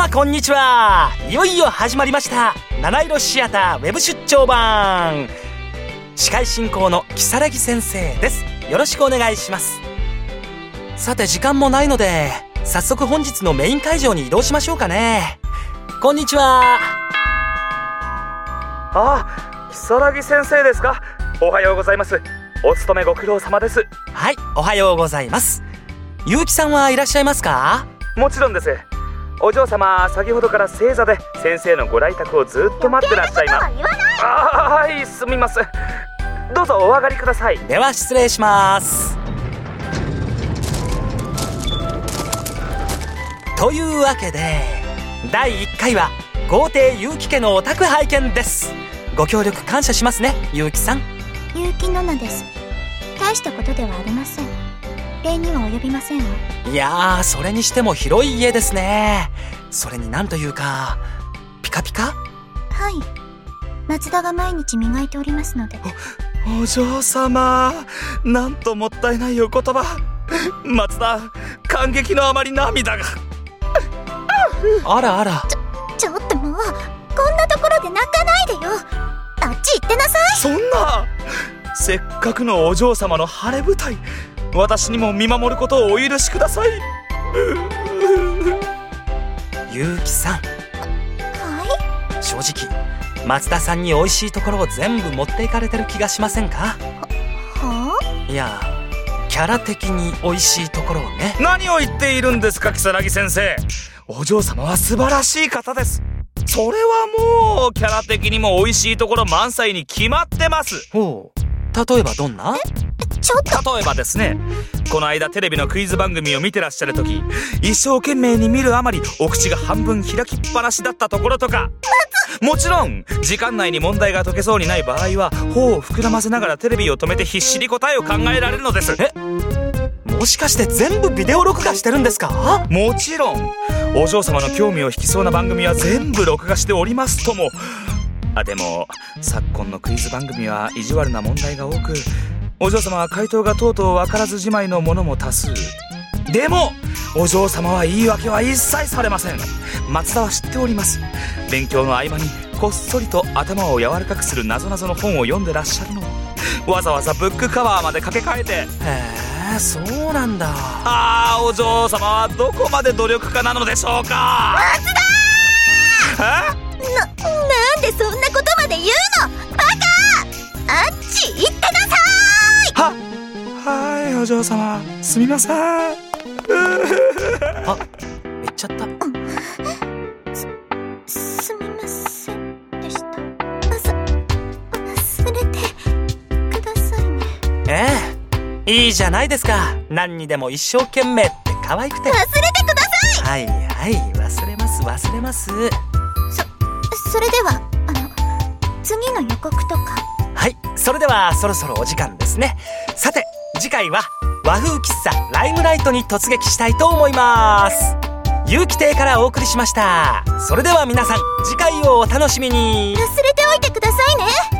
こんにちは。いよいよ始まりました七色シアターウェブ出張版。司会進行の如月先生です。よろしくお願いします。さて時間もないので早速本日のメイン会場に移動しましょうかね。こんにちは。 あ、如月先生ですか。おはようございます。お勤めご苦労様です。 はい、おはようございます。結城さんはいらっしゃいますか？ もちろんです。お嬢様、先ほどから正座で先生のご来宅をずっと待ってらっしゃいます。はい、すみます。どうぞお上がりください。 では失礼します。というわけで第1回は豪邸結城家のお宅拝見です。ご協力感謝しますね、結城さん。 結城奈々です。大したことではありません。礼には及びませんわ。 いやー、それにしても広い家ですね。それになんというかピカピカ。 はい、松田が毎日磨いておりますので。 お嬢様、なんともったいないお言葉。松田、感激のあまり涙が。 あらあら。 ちょっともう、こんなところで泣かないでよ。あっち行ってなさい。 そんな、せっかくのお嬢様の晴れ舞台、私にも見守ることをお許しください。 結城さん、 はい。 正直松田さんに美味しいところを全部持っていかれてる気がしませんか？ はあ？ いや、キャラ的に美味しいところをね。 何を言っているんですか、如月先生。お嬢様は素晴らしい方です。それはもうキャラ的にも美味しいところ満載に決まってます。 ほう、例えばどんな？ ちょっと。 例えばですね、この間テレビのクイズ番組を見てらっしゃる時、一生懸命に見るあまりお口が半分開きっぱなしだったところとか。もちろん時間内に問題が解けそうにない場合は頬を膨らませながらテレビを止めて必死に答えを考えられるのです。 もしかして全部ビデオ録画してるんですか？ もちろんお嬢様の興味を引きそうな番組は全部録画しておりますとも。でも昨今のクイズ番組は意地悪な問題が多く、お嬢様は回答がとうとう分からずじまいのものも多数。でもお嬢様は言い訳は一切されません。松田は知っております。勉強の合間にこっそりと頭を柔らかくする謎々の本を読んでらっしゃるのを、わざわざブックカバーまで掛け替えて。 へえ、そうなんだ。 お嬢様はどこまで努力家なのでしょうか。 松田なんでそんなことまで言うの？バカ！あっち行ってなさーい。 はい、お嬢様、すみません。 あ、言っちゃった。 すみませんでした。忘れてくださいね。 ええ、いいじゃないですか。何にでも一生懸命って可愛くて。 忘れてください。 はいはい、忘れます。 それでは次の予告とか。 はい、それではそろそろお時間ですね。さて次回は和風喫茶ライムライトに突撃したいと思います。結城亭からお送りしました。それでは皆さん、次回をお楽しみに。 忘れておいてくださいね。